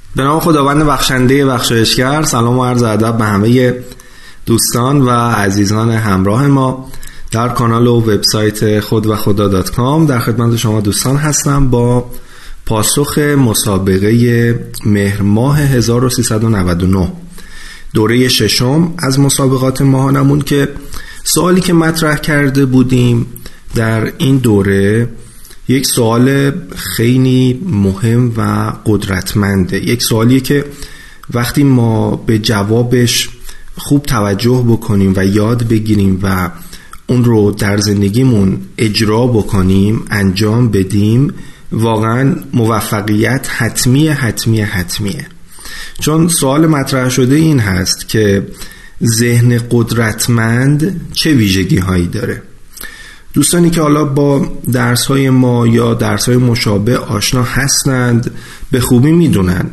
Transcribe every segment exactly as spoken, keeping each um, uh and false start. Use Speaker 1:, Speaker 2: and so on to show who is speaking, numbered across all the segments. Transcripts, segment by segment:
Speaker 1: به نام خداوند بخشنده بخشایشگر. سلام و عرض ادب به همه دوستان و عزیزان همراه ما در کانال و وبسایت خود و خدا دات کام. در خدمت شما دوستان هستم با پاسخ مسابقه مهر ماه هزار و سیصد و نود و نه، دوره ششم از مسابقات ماهانمون، که سوالی که مطرح کرده بودیم در این دوره یک سوال خیلی مهم و قدرتمنده. یک سوالیه که وقتی ما به جوابش خوب توجه بکنیم و یاد بگیریم و اون رو در زندگیمون اجرا بکنیم، انجام بدیم، واقعا موفقیت حتمیه حتمیه حتمیه. چون سوال مطرح شده این هست که ذهن قدرتمند چه ویژگی هایی داره؟ دوستانی که حالا با درس های ما یا درس های مشابه آشنا هستند به خوبی میدونن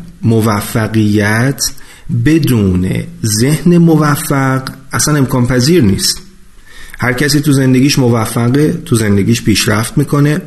Speaker 1: موفقیت بدون ذهن موفق اصلا امکان پذیر نیست. هر کسی تو زندگیش موفقه، تو زندگیش پیشرفت میکنه،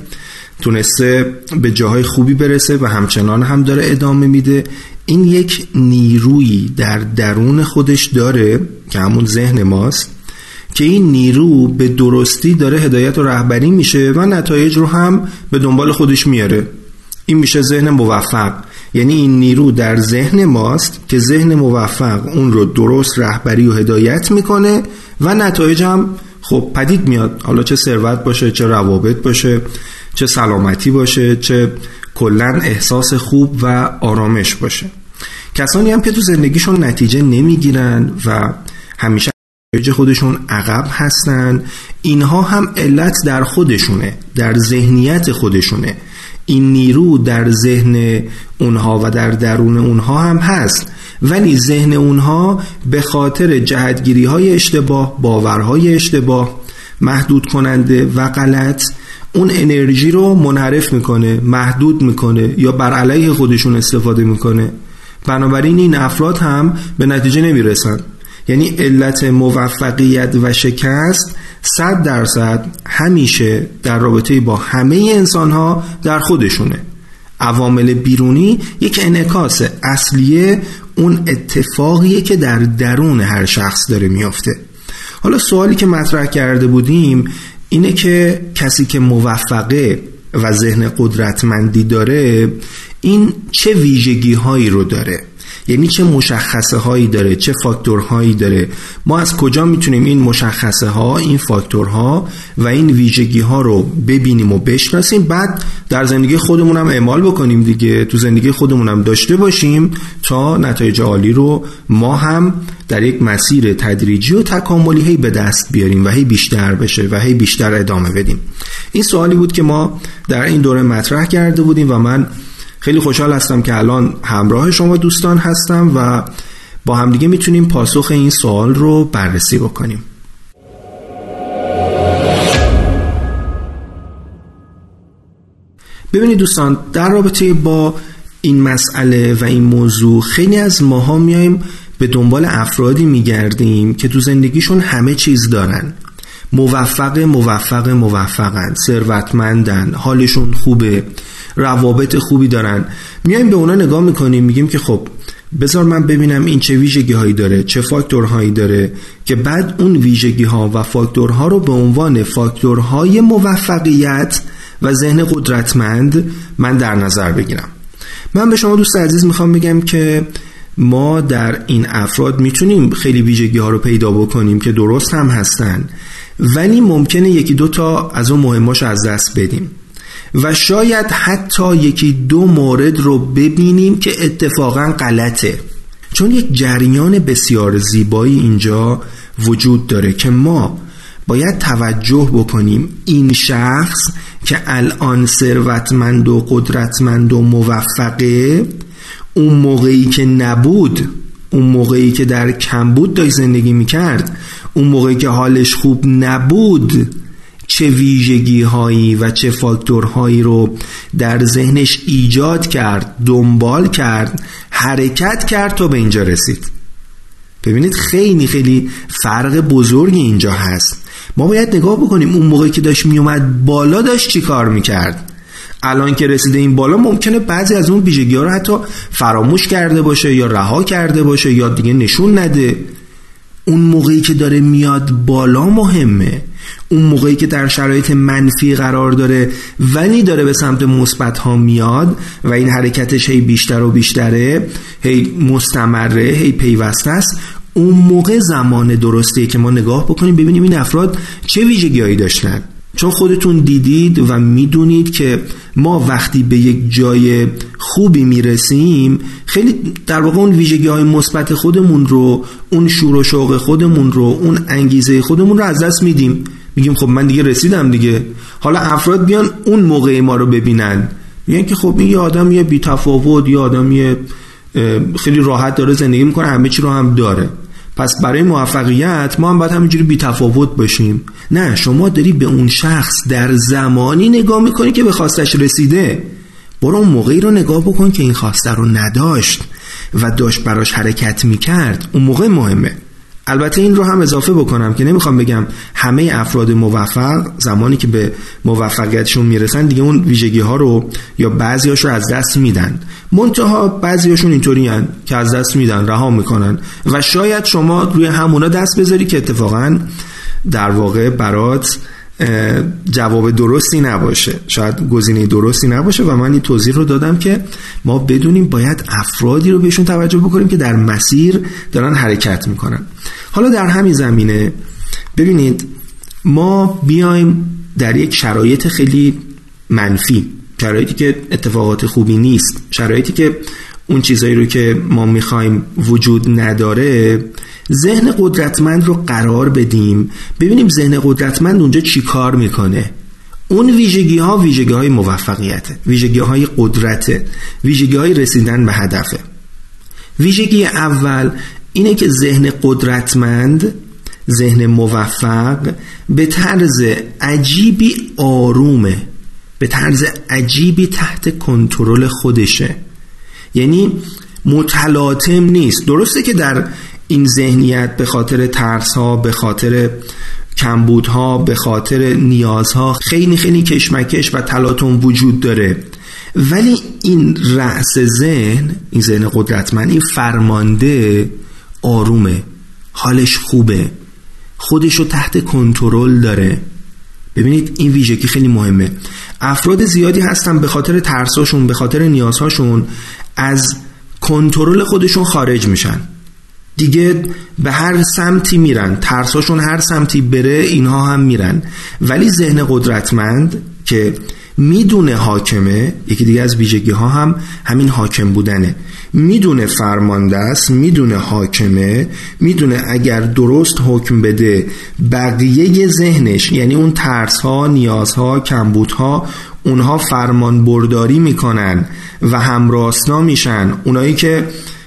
Speaker 1: تونسته به جاهای خوبی برسه و همچنان هم داره ادامه میده. این یک نیرویی در درون خودش داره که همون ذهن ماست، که این نیرو به درستی داره هدایت و رهبری میشه و نتایج رو هم به دنبال خودش میاره. این میشه ذهن موفق. یعنی این نیرو در ذهن ماست که ذهن موفق اون رو درست رهبری و هدایت میکنه و نتایج هم خب پدید میاد. حالا چه ثروت باشه، چه روابط باشه، چه سلامتی باشه، چه کلن احساس خوب و آرامش باشه. کسانی هم که تو زندگیشون نتیجه نمیگیرن و همیشه نتایج خودشون عقب هستن، اینها هم علت در خودشونه، در ذهنیت خودشونه. این نیرو در ذهن اونها و در درون اونها هم هست، ولی ذهن اونها به خاطر جهتگیری های اشتباه، باورهای اشتباه، محدود کننده و غلط، اون انرژی رو منحرف میکنه، محدود میکنه یا بر علیه خودشون استفاده میکنه. بنابراین این افراد هم به نتیجه نمیرسن. یعنی علت موفقیت و شکست صد درصد همیشه در رابطه با همه انسان ها در خودشونه. عوامل بیرونی یک انعکاس اصلیه اون اتفاقیه که در درون هر شخص داره میافته. حالا سوالی که مطرح کرده بودیم اینه که کسی که موفقه و ذهن قدرتمندی داره این چه ویژگی هایی رو داره؟ یعنی چه مشخصه هایی داره، چه فاکتورهایی داره؟ ما از کجا میتونیم این مشخصه ها، این فاکتورها و این ویژگی ها رو ببینیم و بشناسیم، بعد در زندگی خودمون هم اعمال بکنیم دیگه، تو زندگی خودمون هم داشته باشیم تا نتایج عالی رو ما هم در یک مسیر تدریجی و تکاملی هی به دست بیاریم و هی بیشتر بشه و هی بیشتر ادامه بدیم. این سوالی بود که ما در این دوره مطرح کرده بودیم و من خیلی خوشحال هستم که الان همراه شما دوستان هستم و با همدیگه میتونیم پاسخ این سوال رو بررسی بکنیم. ببینید دوستان، در رابطه با این مسئله و این موضوع خیلی از ماها میایم به دنبال افرادی میگردیم که تو زندگیشون همه چیز دارن، موفق موفق موفقن، ثروتمندن، حالشون خوبه، روابط خوبی دارن. میایم به اونا نگاه میکنیم، میگیم که خب بذار من ببینم این چه ویژگی هایی داره، چه فاکتورهایی داره، که بعد اون ویژگی ها و فاکتورها رو به عنوان فاکتورهای موفقیت و ذهن قدرتمند من در نظر بگیرم. من به شما دوست عزیز میخوام بگم که ما در این افراد میتونیم خیلی ویژگی ها رو پیدا بکنیم که درست هم هستن، ولی ممکنه یکی دو تا از اون مهماش از دست بدیم و شاید حتی یکی دو مورد رو ببینیم که اتفاقا غلطه. چون یک جریان بسیار زیبایی اینجا وجود داره که ما باید توجه بکنیم این شخص که الان ثروتمند و قدرتمند و موفقه، اون موقعی که نبود، اون موقعی که در کمبود داشت زندگی میکرد، اون موقعی که حالش خوب نبود، چه ویژگی هایی و چه فاکتورهایی رو در ذهنش ایجاد کرد، دنبال کرد، حرکت کرد تا به اینجا رسید. ببینید خیلی خیلی فرق بزرگی اینجا هست. ما باید نگاه بکنیم اون موقعی که داشت میومد بالا داشت چی کار میکرد، الان که رسیده این بالا ممکنه بعضی از اون ویژگی‌ها رو حتی فراموش کرده باشه یا رها کرده باشه یا دیگه نشون نده. اون موقعی که داره میاد بالا مهمه، اون موقعی که در شرایط منفی قرار داره ولی داره به سمت مثبت ها میاد و این حرکتش هی بیشتر و بیشتره، هی مستمره، هی پیوسته است، اون موقع زمان درستیه که ما نگاه بکنیم ببینیم این افراد چه ویژگی‌هایی داشتن. چون خودتون دیدید و میدونید که ما وقتی به یک جای خوبی میرسیم خیلی در واقع اون ویژگی‌های مثبت خودمون رو، اون شور و شوق خودمون رو، اون انگیزه خودمون رو از دست میدیم. میگیم خب من دیگه رسیدم دیگه. حالا افراد بیان اون موقع ما رو ببینن، میگن که خب این یه آدم یه بی‌تفاوت، یه آدم یه خیلی راحت داره زندگی میکنه، همه چی رو هم داره، پس برای موفقیت ما هم باید همینجوری بی‌تفاوت باشیم. نه، شما داری به اون شخص در زمانی نگاه میکنی که به خواستش رسیده. برو اون موقعی رو نگاه بکن که این خواسته رو نداشت و داشت براش حرکت میکرد، اون موقع مهمه. البته این رو هم اضافه بکنم که نمیخوام بگم همه افراد موفق زمانی که به موفقیتشون میرسن دیگه اون ویژگی ها رو یا بعضیاش رو از دست میدن. منتها بعضیاشون اینطوری هن که از دست میدن، رها میکنن و شاید شما روی همونا دست بذاری که اتفاقا در واقع برات جواب درستی نباشه، شاید گزینه درستی نباشه و من این توضیح رو دادم که ما بدونیم باید افرادی رو بهشون توجه بکنیم که در مسیر دارن حرکت میکنن. حالا در همین زمینه ببینید ما بیایم در یک شرایط خیلی منفی، شرایطی که اتفاقات خوبی نیست، شرایطی که اون چیزایی رو که ما میخوایم وجود نداره، ذهن قدرتمند رو قرار بدیم، ببینیم ذهن قدرتمند اونجا چی کار میکنه. اون ویژگی ها ویژگی های موفقیته، ویژگی های قدرته، ویژگی های رسیدن به هدفه. ویژگی اول اینه که ذهن قدرتمند، ذهن موفق به طرز عجیبی آرومه، به طرز عجیبی تحت کنترل خودشه، یعنی متلاطم نیست. درسته که در این ذهنیت به خاطر ترس‌ها، به خاطر کمبودها، به خاطر نیازها خیلی خیلی کشمکش و تلاطم وجود داره، ولی این رأس ذهن، این ذهن قدرتمند، این فرمانده آرومه، حالش خوبه، خودشو تحت کنترل داره. ببینید این ویژگی خیلی مهمه. افراد زیادی هستن به خاطر ترساشون، به خاطر نیازهاشون از کنترل خودشون خارج میشن، دیگه به هر سمتی میرن، ترساشون هر سمتی بره اینها هم میرن. ولی ذهن قدرتمند که میدونه حاکمه، یکی دیگه از ویژگی ها هم همین حاکم بودنه، میدونه فرمانده است، میدونه حاکمه، میدونه اگر درست حکم بده بقیه ذهنش، یعنی اون ترس ها، نیاز ها، کمبود ها، اونها فرمان برداری میکنن و همراستنا میشن. اونایی که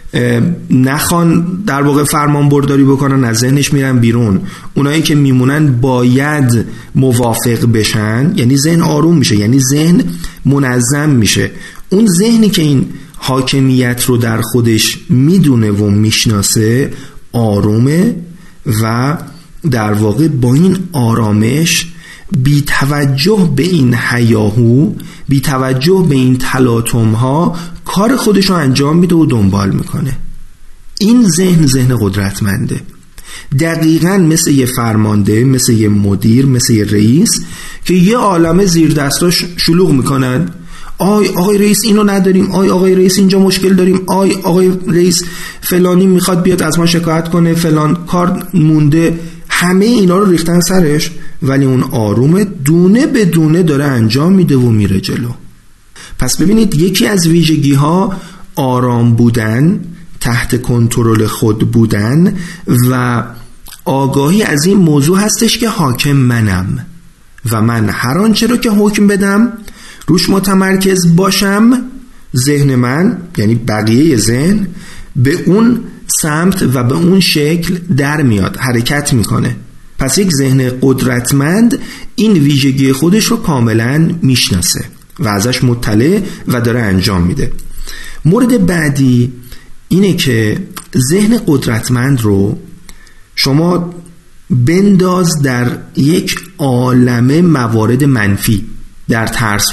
Speaker 1: نخوان در واقع فرمان برداری بکنن از ذهنش میرن بیرون، اونایی که میمونن باید موافق بشن، یعنی ذهن آروم میشه، یعنی ذهن منظم میشه. اون ذهنی که این حاکمیت رو در خودش میدونه و میشناسه آرومه و در واقع با این آرامش بی توجه به این هیاهو، بی توجه به این تلاطم ها کار خودش رو انجام میده و دنبال میکنه. این ذهن ذهن قدرتمنده، دقیقاً مثل یه فرمانده، مثل یه مدیر، مثل یه رئیس که یه عالمه زیر دستاش شلوغ میکنن. آی آقای رئیس اینو نداریم، آی آقای رئیس اینجا مشکل داریم، آی آقای رئیس فلانی میخواد بیاد از ما شکایت کنه، فلان کار مونده، همه اینا رو ریختن سرش، ولی اون آرومه، دونه به دونه داره انجام میده و میره جلو. پس ببینید یکی از ویژگی ها آرام بودن، تحت کنترل خود بودن و آگاهی از این موضوع هستش که حاکم منم و من هر آنچه رو که حکم بدم روش متمرکز باشم، ذهن من یعنی بقیه ذهن به اون سمت و به اون شکل در میاد، حرکت میکنه. پس یک ذهن قدرتمند این ویژگی خودش رو کاملا میشناسه و ازش مطلع و داره انجام میده. مورد بعدی اینه که ذهن قدرتمند رو شما بنداز در یک عالمه موارد منفی، در ترس ها،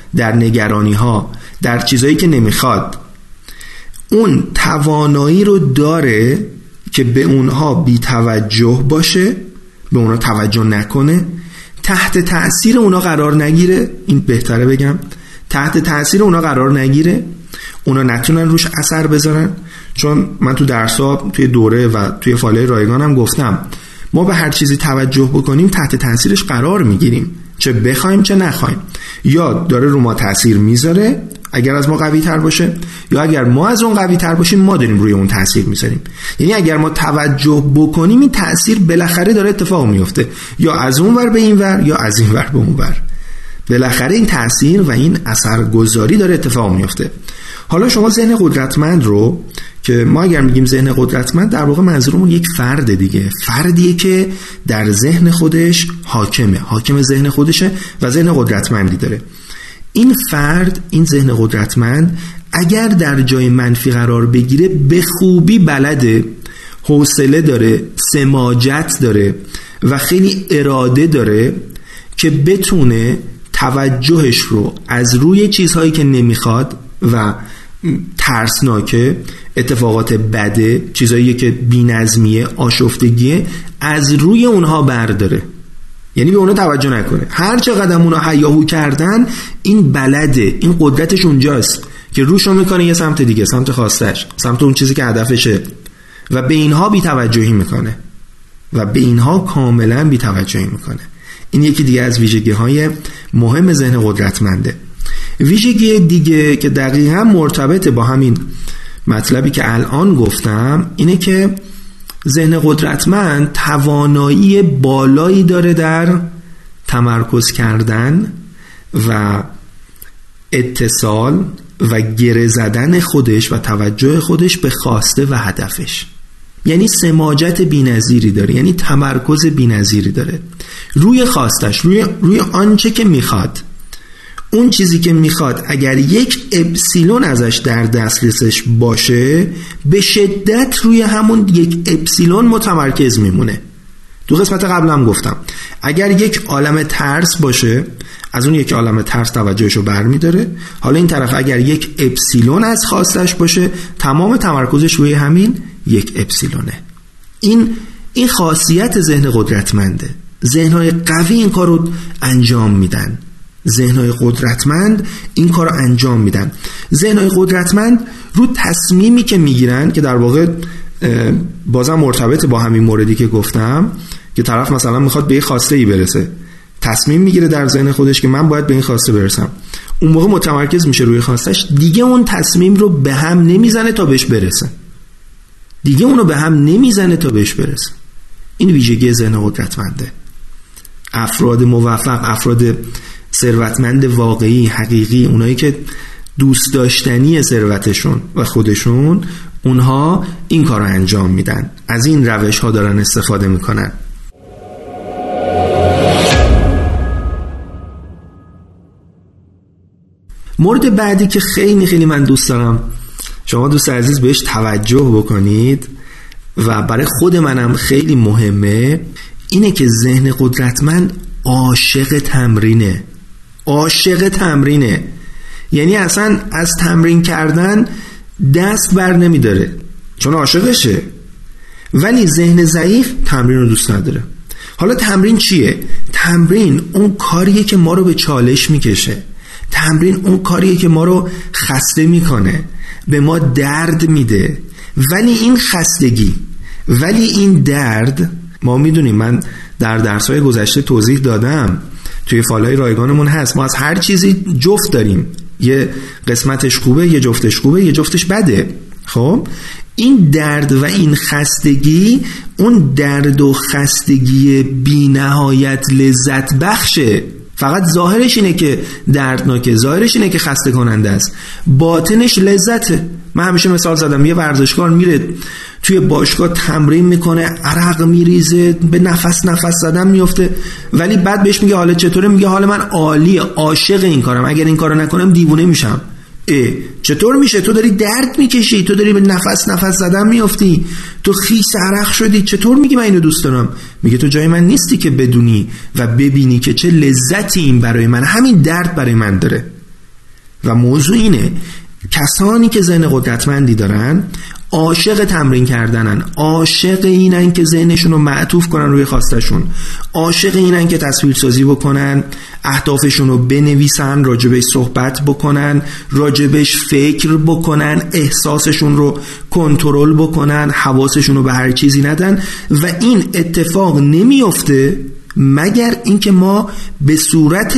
Speaker 1: در نگرانی ها، در چیزایی که نمیخواد، اون توانایی رو داره که به اونها بی توجه باشه، به اونها توجه نکنه، تحت تأثیر اونا قرار نگیره، این بهتره بگم تحت تأثیر اونا قرار نگیره، اونا نتونن روش اثر بذارن. چون من تو درس‌ها توی دوره و توی فالای رایگانم گفتم ما به هر چیزی توجه بکنیم تحت تأثیرش قرار میگیریم، چه بخوایم چه نخوایم. یا داره رو ما تأثیر میذاره اگر از ما قوی تر باشه، یا اگر ما از اون قوی تر باشیم ما داریم روی اون تأثیر میذاریم. یعنی اگر ما توجه بکنیم این تأثیر بالاخره داره اتفاق میفته، یا از اون ور به این ور یا از این ور به اون ور، بالاخره این تأثیر و این اثرگذاری داره اتفاق میفته. حالا شما ذهن قدرتمند رو که ما اگر میگیم ذهن قدرتمند در واقع منظورمون یک فرد دیگه، فردیه که در ذهن خودش حاکمه، حاکم ذهن خودشه و ذهن قدرتمندی داره. این فرد، این ذهن قدرتمند اگر در جای منفی قرار بگیره به خوبی بلده، حوصله داره، سماجت داره و خیلی اراده داره که بتونه توجهش رو از روی چیزهایی که نمیخواد و ترسناکه، اتفاقات بده، چیزهایی که بی‌نظمیه، آشفتگیه، از روی اونها برداره. یعنی به اونها توجه نکنه. هر چه قدم اونها هیاهو کردن این بلده، این قدرتش اونجاست که روشو میکنه یه سمت دیگه، سمت خواستش، سمت اون چیزی که هدفشه و به اینها بی توجهی میکنه و به اینها کاملا بی توجهی میکنه. این یکی دیگه از ویژگی های مهم ذهن قدرتمنده. ویژگی دیگه که دقیقا مرتبط با همین مطلبی که الان گفتم اینه که ذهن قدرتمند توانایی بالایی داره در تمرکز کردن و اتصال و گره زدن خودش و توجه خودش به خواسته و هدفش. یعنی سماجت بی‌نظیری داره، یعنی تمرکز بی‌نظیری داره روی خواستش، روی روی آنچه که میخواد. اون چیزی که میخواد اگر یک اپسیلون ازش در دسترسش باشه به شدت روی همون یک اپسیلون متمرکز میمونه. تو قسمت قبلم گفتم اگر یک عالم ترس باشه از اون یک عالم ترس توجهشو برمیداره. حالا این طرف اگر یک اپسیلون از خواستش باشه تمام تمرکزش روی همین یک اپسیلونه. این این خاصیت ذهن قدرتمنده. ذهن‌های قوی این کارو انجام میدن. ذهن‌های قدرتمند این کارو انجام میدن. ذهن‌های قدرتمند رو تصمیمی که میگیرن که در واقع بازم مرتبط با همین موردی که گفتم که طرف مثلا میخواد به یه خواسته‌ای برسه، تصمیم میگیره در ذهن خودش که من باید به این خواسته برسم، اون موقع متمرکز میشه روی خواستش، دیگه اون تصمیم رو به هم نمیزنه تا بهش برسه، دیگه اونو به هم نمیزنه تا بهش برسه. این ویژگی ذهن قدرتمنده. افراد موفق، افراد ثروتمند واقعی، حقیقی، اونایی که دوست داشتنی ثروتشون و خودشون، اونها این کار رو انجام میدن، از این روش ها دارن استفاده میکنن. مورد بعدی که خیلی خیلی من دوست دارم شما دوست عزیز بهش توجه بکنید و برای خود منم خیلی مهمه، اینه که ذهن قدرتمند عاشق تمرینه. عاشق تمرینه یعنی اصلا از تمرین کردن دست بر نمیداره چون عاشقشه. ولی ذهن ضعیف تمرین رو دوست نداره. حالا تمرین چیه؟ تمرین اون کاریه که ما رو به چالش میکشه. تمرین اون کاریه که ما رو خسته میکنه، به ما درد میده. ولی این خستگی، ولی این درد، ما میدونیم، من در درس‌های گذشته توضیح دادم، توی فالای رایگانمون هست، ما از هر چیزی جفت داریم، یه قسمتش خوبه، یه جفتش خوبه، یه جفتش بده. خب این درد و این خستگی، اون درد و خستگی بی نهایت لذت بخشه. فقط ظاهرش اینه که دردناکه، ظاهرش اینه که خسته کننده است، باطنش لذته. من همیشه مثال زدم، یه ورزشکار میره توی باشگاه تمرین میکنه، عرق میریزه، به نفس نفس زدن میفته، ولی بعد بهش میگه حالت چطوره؟ میگه حال من عالیه، عاشق این کارم، اگر این کارو نکنم دیوونه میشم. اه چطور میشه؟ تو داری درد میکشی، تو داری به نفس نفس زدن میفتی، تو خیس عرق شدی، چطور میگی من اینو دوست دارم؟ میگه تو جای من نیستی که بدونی و ببینی که چه لذتی این برای من، همین درد برای من داره. و موضوع اینه کسانی که ذهن قدرتمندی دارن عاشق تمرین کردنن، عاشق اینن که ذهنشون رو معطوف کنن روی خواستشون، عاشق اینن که تصویرسازی بکنن، اهدافشون رو بنویسن، راجبش صحبت بکنن، راجبش فکر بکنن، احساسشون رو کنترل بکنن، حواسشون رو به هر چیزی ندن. و این اتفاق نمیفته مگر اینکه ما به صورت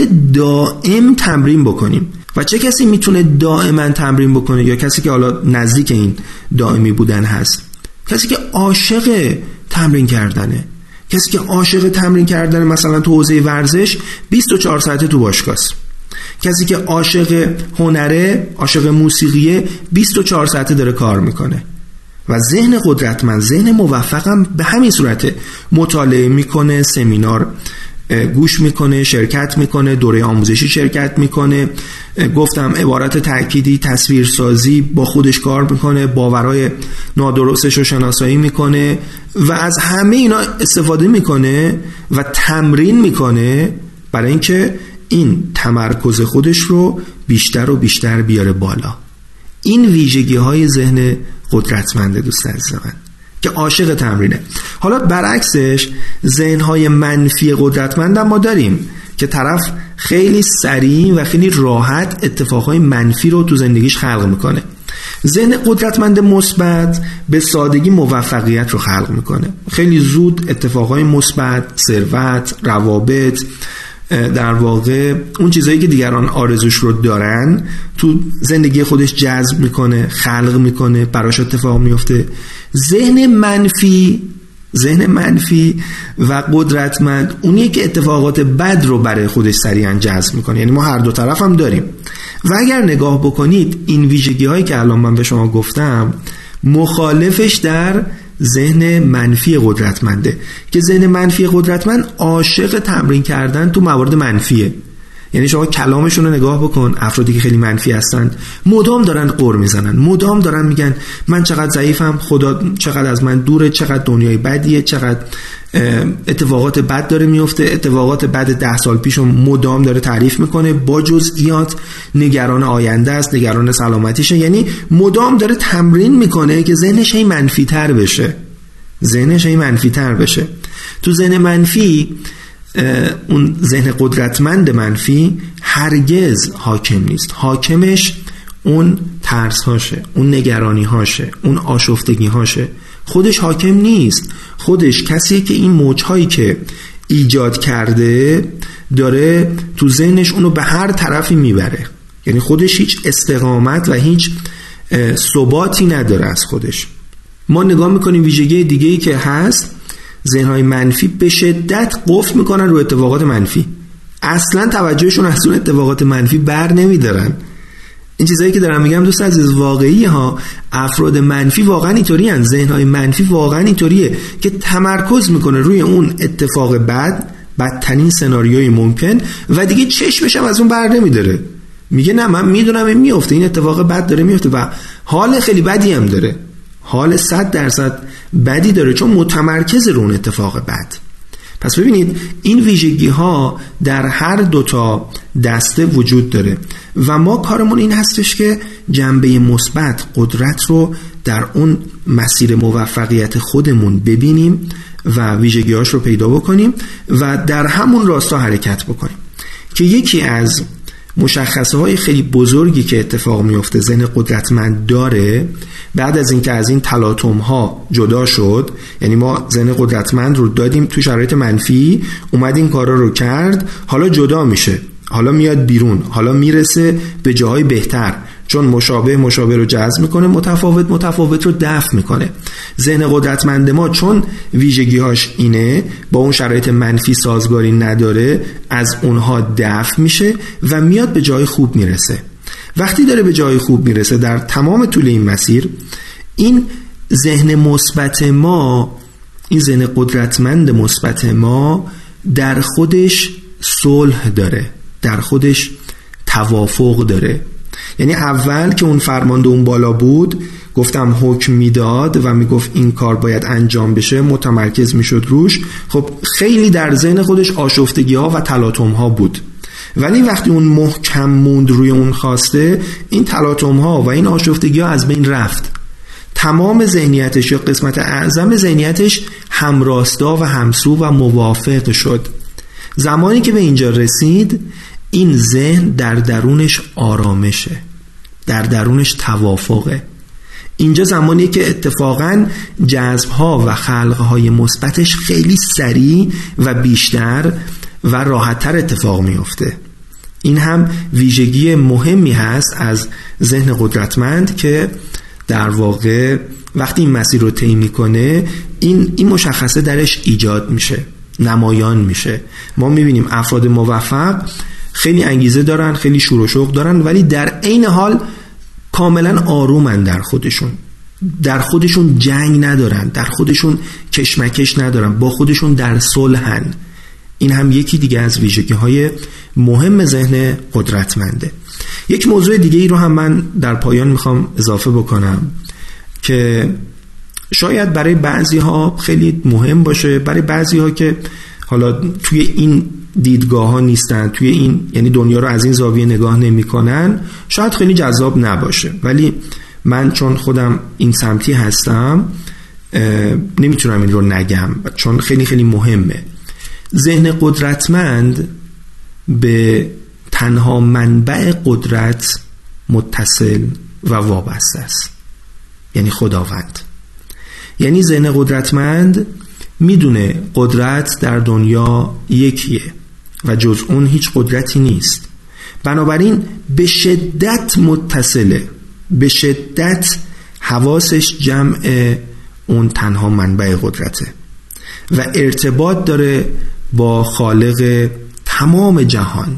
Speaker 1: دائم تمرین بکنیم. و چه کسی میتونه دائما تمرین بکنه، یا کسی که حالا نزدیک این دائمی بودن هست؟ کسی که عاشق تمرین کردنه، کسی که عاشق تمرین کردنه مثلا تو حوزه ورزش بیست و چهار ساعته تو باشگاهست، کسی که عاشق هنره، عاشق موسیقیه بیست و چهار ساعته داره کار میکنه. و ذهن قدرتمند، ذهن موفقم به همین صورت مطالعه میکنه، سمینار گوش میکنه، شرکت میکنه، دوره آموزشی شرکت میکنه، گفتم عبارت تأکیدی، تصویرسازی، با خودش کار میکنه، باورهای نادرستش رو شناسایی میکنه و از همه اینا استفاده میکنه و تمرین میکنه برای اینکه این تمرکز خودش رو بیشتر و بیشتر بیاره بالا. این ویژگی های ذهن قدرتمنده دوست عزیز من که عاشق تمرینه. حالا برعکسش ذهن‌های منفی قدرتمند هم ما داریم که طرف خیلی سریع و خیلی راحت اتفاقهای منفی رو تو زندگیش خلق میکنه. ذهن قدرتمند مثبت به سادگی موفقیت رو خلق میکنه، خیلی زود اتفاقهای مثبت، ثروت، روابط، در واقع اون چیزایی که دیگران آرزوش رو دارن تو زندگی خودش جذب میکنه، خلق میکنه، براش اتفاق میفته. ذهن منفی ذهن منفی و قدرتمند اونیه که اتفاقات بد رو برای خودش سریعا جذب میکنه. یعنی ما هر دو طرف هم داریم. و اگر نگاه بکنید این ویژگی هایی که الان من به شما گفتم مخالفش در ذهن منفی قدرتمنده که ذهن منفی قدرتمند عاشق تمرین کردن تو موارد منفیه. یعنی شما کلامشون رو نگاه بکن، افرادی که خیلی منفی هستن مدام دارن قر میزنن، مدام دارن میگن من چقدر ضعیفم، خدا چقدر از من دوره، چقدر دنیای بدیه، چقدر اتفاقات بد داره میفته، اتفاقات بد ده سال پیشم مدام داره تعریف میکنه با جزئیات، نگران آینده است، نگران سلامتیشه. یعنی مدام داره تمرین میکنه که ذهنش هی منفی تر بشه، ذهنش هی منفی تر بشه. تو ذهن منفی اون ذهن قدرتمند منفی هرگز حاکم نیست، حاکمش اون ترس هاشه، اون نگرانی هاشه، اون آشفتگی هاشه. خودش حاکم نیست، خودش کسیه که این موجهایی که ایجاد کرده داره تو ذهنش اونو به هر طرفی میبره. یعنی خودش هیچ استقامت و هیچ ثباتی نداره از خودش. ما نگاه میکنیم ویژگی دیگه‌ای که هست، ذهن‌های منفی به شدت قفل میکنن رو اتفاقات منفی، اصلا توجهشون از اون اتفاقات منفی بر نمیدارن. این چیزایی که دارم میگم دوست عزیز واقعی ها. افراد منفی واقعا اینطوری هستند، ذهن‌های منفی واقعا اینطوریه که تمرکز میکنه روی اون اتفاق بد، بدترین سناریوی ممکن و دیگه چشمش هم از اون بر نمیداره. میگه نه من میدونم این میفته، این اتفاق بد داره میفته و حال خیلی بدی هم داره، حال صد درصد بدی داره چون متمرکز رو اون اتفاق بد. پس ببینید این ویژگی ها در هر دوتا دسته وجود داره و ما کارمون این هستش که جنبه مثبت قدرت رو در اون مسیر موفقیت خودمون ببینیم و ویژگی هاش رو پیدا بکنیم و در همون راستا حرکت بکنیم. که یکی از مشخصه های خیلی بزرگی که اتفاق میفته ذهن قدرتمند داره بعد از اینکه از این تلاطم ها جدا شد، یعنی ما ذهن قدرتمند رو دادیم تو شرایط منفی، اومد این کارا رو کرد، حالا جدا میشه، حالا میاد بیرون، حالا میرسه به جاهای بهتر، چون مشابه مشابه رو جذب میکنه، متفاوت متفاوت رو دفع میکنه. ذهن قدرتمند ما چون ویژگی‌هاش اینه، با اون شرایط منفی سازگاری نداره، از اونها دفع میشه و میاد به جای خوب میرسه. وقتی داره به جای خوب میرسه در تمام طول این مسیر، این ذهن مثبت ما، این ذهن قدرتمند مثبت ما در خودش صلح داره، در خودش توافق داره. یعنی اول که اون فرمانده اون بالا بود، گفتم حکم میداد و میگفت این کار باید انجام بشه، متمرکز میشد روش، خب خیلی در ذهن خودش آشفتگی ها و تلاطم ها بود. ولی وقتی اون محکم موند روی اون خواسته، این تلاطم ها و این آشفتگی ها از بین رفت. تمام ذهنیتش یا قسمت اعظم ذهنیتش همراستا و همسو و موافق شد. زمانی که به اینجا رسید، این ذهن در درونش آرامشه، در درونش توافقه. اینجا زمانی که اتفاقاً جذب‌ها و خلق‌های مثبتش خیلی سریع و بیشتر و راحت‌تر اتفاق میفته. این هم ویژگی مهمی هست از ذهن قدرتمند که در واقع وقتی این مسیر رو طی میکنه، این این مشخصه درش ایجاد میشه، نمایان میشه. ما میبینیم افراد موفق خیلی انگیزه دارن، خیلی شور و شوق دارن، ولی در عین حال کاملا آرومن، در خودشون در خودشون جنگ ندارن، در خودشون کشمکش ندارن، با خودشون در صلحن. این هم یکی دیگه از ویژگی های مهم ذهن قدرتمنده. یک موضوع دیگه ای رو هم من در پایان میخوام اضافه بکنم که شاید برای بعضی ها خیلی مهم باشه، برای بعضی ها که حالا توی این دیدگاه ها نیستن، توی این یعنی دنیا رو از این زاویه نگاه نمی کنن، شاید خیلی جذاب نباشه. ولی من چون خودم این سمتی هستم نمیتونم این رو نگم، چون خیلی خیلی مهمه. ذهن قدرتمند به تنها منبع قدرت متصل و وابسته است، یعنی خداوند. یعنی ذهن قدرتمند میدونه قدرت در دنیا یکیه و جز اون هیچ قدرتی نیست. بنابراین به شدت متصله، به شدت حواسش جمع اون تنها منبع قدرته و ارتباط داره با خالق تمام جهان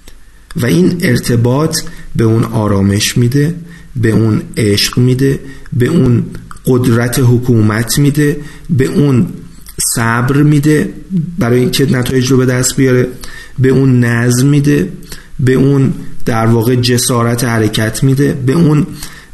Speaker 1: و این ارتباط به اون آرامش میده، به اون عشق میده، به اون قدرت حکومت میده، به اون صبر میده برای اینکه نتایج رو به دست بیاره، به اون نظم میده، به اون در واقع جسارت حرکت میده، به اون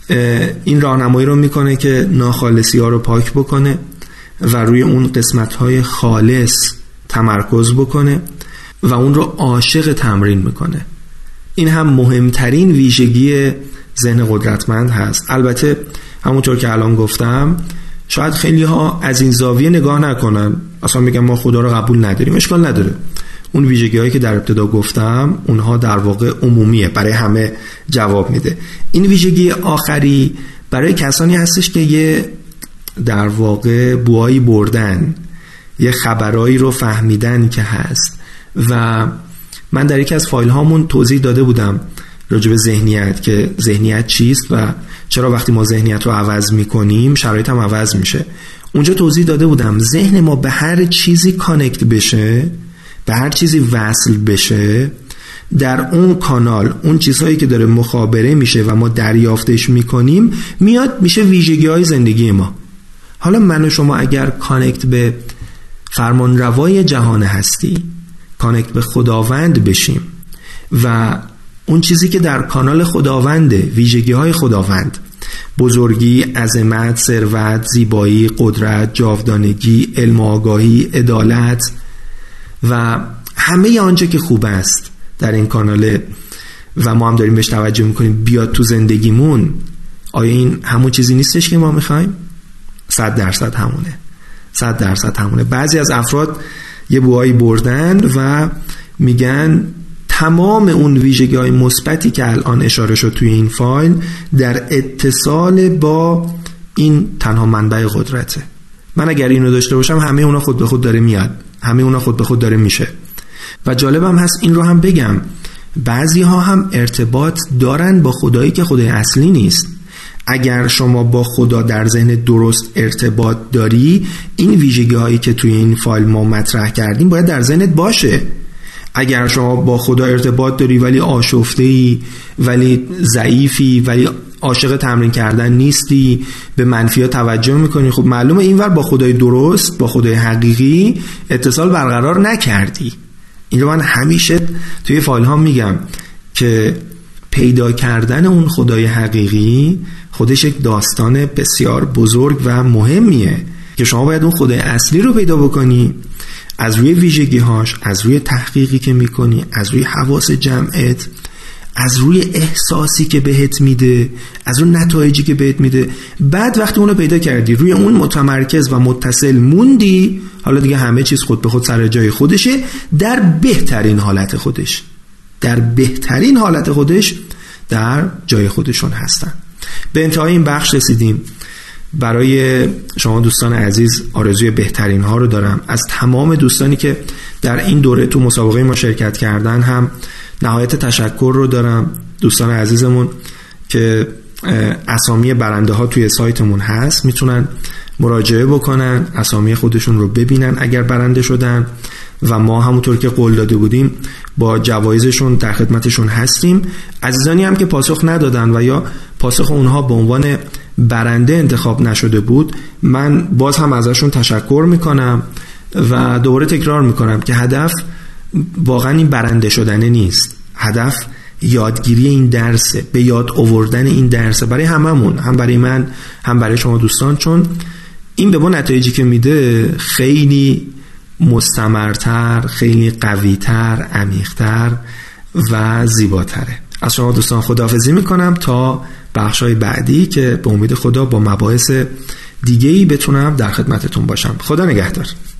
Speaker 1: این راهنمایی رو میکنه که ناخالصی ها رو پاک بکنه و روی اون قسمت های خالص تمرکز بکنه و اون رو عاشق تمرین میکنه. این هم مهمترین ویژگی ذهن قدرتمند هست. البته همونطور که الان گفتم شاید خیلی ها از این زاویه نگاه نکنن، اصلا میگن ما خدا رو قبول نداریم. اشکال نداره، اون ویژگی هایی که در ابتدا گفتم اونها در واقع عمومیه، برای همه جواب میده. این ویژگی آخری برای کسانی هستش که یه در واقع بوایی بردن، یه خبرایی رو فهمیدن که هست. و من در یکی از فایل هامون توضیح داده بودم راجع به ذهنیت، که ذهنیت چیست و چرا وقتی ما ذهنیت رو عوض میکنیم شرایط هم عوض میشه. اونجا توضیح داده بودم ذهن ما به هر چیزی کانکت بشه، به هر چیزی وصل بشه، در اون کانال اون چیزهایی که داره مخابره میشه و ما دریافتش میکنیم میاد میشه ویژگی های زندگی ما. حالا من و شما اگر کانکت به فرمانروای جهان هستی، کانکت به خداوند بشیم و اون چیزی که در کانال خداونده، ویژگی های خداوند، بزرگی، عظمت، ثروت، زیبایی، قدرت، جاودانگی، علم و آگاهی، عدالت و همه آنچه که خوب است در این کاناله و ما هم داریم بهش توجه میکنیم بیاد تو زندگیمون، آیا این همون چیزی نیستش که ما میخوایم؟ صد درصد همونه، صد درصد همونه. بعضی از افراد یه بوهایی بردن و میگن تمام اون ویژگی های مثبتی که الان اشاره شد توی این فایل در اتصال با این تنها منبع قدرته. من اگر اینو داشته باشم همه اونا خود به خود داره میاد، همه اونا خود به خود داره میشه. و جالبم هست این رو هم بگم، بعضی ها هم ارتباط دارن با خدایی که خدای اصلی نیست. اگر شما با خدا در ذهن درست ارتباط داری، این ویژگی هایی که توی این فایل ما مطرح کردیم باید در ذهنت باشه. اگر شما با خدا ارتباط داری ولی آشفته‌ای، ولی ضعیفی، ولی عاشق تمرین کردن نیستی، به منفی‌ها توجه میکنی، خب معلومه اینور با خدای درست، با خدای حقیقی اتصال برقرار نکردی. این رو من همیشه توی فایل ها میگم که پیدا کردن اون خدای حقیقی خودش یک داستان بسیار بزرگ و مهمیه که شما باید اون خدای اصلی رو پیدا بکنی. از روی ویژگی‌هاش، از روی تحقیقی که میکنی، از روی حواس جمعت، از روی احساسی که بهت میده، از اون نتایجی که بهت میده. بعد وقتی اونو پیدا کردی، روی اون متمرکز و متصل موندی، حالا دیگه همه چیز خود به خود سر جای خودشه، در بهترین حالت خودش در بهترین حالت خودش در جای خودشون هستن. به انتهای این بخش رسیدیم. برای شما دوستان عزیز آرزوی بهترین ها رو دارم. از تمام دوستانی که در این دوره تو مسابقه ما شرکت کردن هم نهایت تشکر رو دارم. دوستان عزیزمون که اسامی برنده ها توی سایتمون هست، میتونن مراجعه بکنن، اسامی خودشون رو ببینن اگر برنده شدن، و ما همونطور که قول داده بودیم با جوایزشون در خدمتشون هستیم. عزیزانی هم که پاسخ ندادن و یا پاسخ اونها به عنوان برنده انتخاب نشده بود، من باز هم ازشون تشکر میکنم و دوباره تکرار میکنم که هدف واقعا این برنده شدنه نیست. هدف یادگیری این درسه، به یاد آوردن این درسه برای هممون، هم برای من هم برای شما دوستان، چون این به ما نتایجی که میده خیلی مستمرتر، خیلی قویتر، عمیقتر و زیباتره. از شما دوستان خداحافظی میکنم تا بخشای بعدی که به امید خدا با مباحث دیگه‌ای بتونم در خدمتتون باشم. خدا نگهدار.